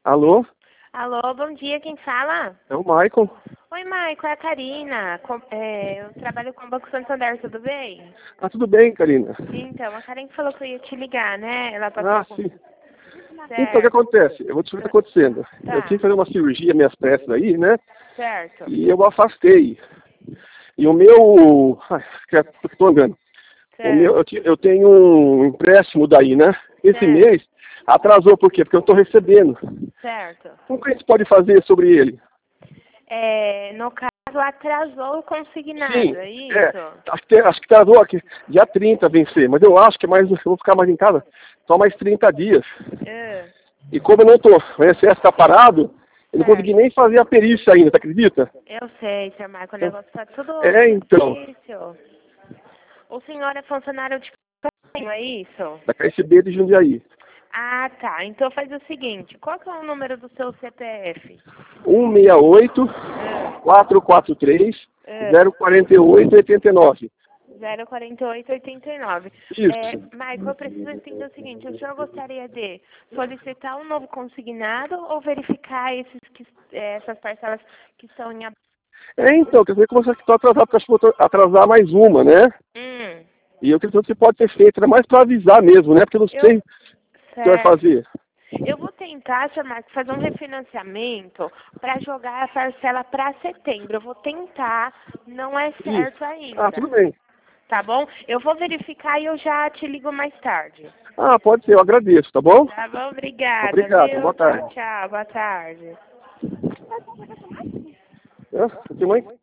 Alô? Alô, bom dia, quem fala? É o Maicon. Oi, Maicon, é a Karina. Eu trabalho com o Banco Santander, tudo bem? Ah, tudo bem, Karina? Então, a Karen falou que eu ia te ligar, né? Ela Ah, passou com... sim. Então, o que Certo, acontece? Eu vou te explicar o que está acontecendo. Eu tá, tinha que fazer uma cirurgia, minhas peças aí, né? certo, E eu afastei. E o meu... Ai, estou andando. O meu, certo, eu tenho um empréstimo daí, né? Esse certo, mês atrasou, por quê? Porque eu estou recebendo. certo. Como que a gente pode fazer sobre ele? No caso, atrasou o consignado, Sim, é isso? acho que atrasou aqui, dia 30 vencer, mas eu acho que eu vou ficar mais em casa só mais 30 dias. Ah, E como eu não estou, o INSS está parado, eu não consegui certo. nem fazer a perícia ainda, tá acredita? Eu sei, Sr. Maicon, o negócio tá tudo Então, difícil. O senhor é funcionário de convênio, é isso? da KSB de Jundiaí. Ah, tá. Então faz o seguinte, qual que é o número do seu CPF? 168 Ah, 443 ah, 048 89. 04889. Isso. Michael, eu preciso entender o seguinte, o senhor gostaria de solicitar um novo consignado ou verificar essas parcelas que estão em aberto? Então, quer dizer que você está atrasado, porque acho que vou atrasar mais uma, né? Hum, E eu queria saber se pode ser feito, era mais para avisar mesmo, né? Porque eu não eu, sei o que vai certo. fazer. Eu vou tentar, Sr. Marcos, fazer um refinanciamento para jogar a parcela para setembro. Eu vou tentar, não é Isso. certo Ah, ainda. tudo bem. Tá bom? Eu vou verificar e eu já te ligo mais tarde. Ah, pode ser, eu agradeço, tá bom? Tá bom? Obrigada, Obrigado, viu? boa Tchau, tarde. tchau. Boa tarde. Tem mãe?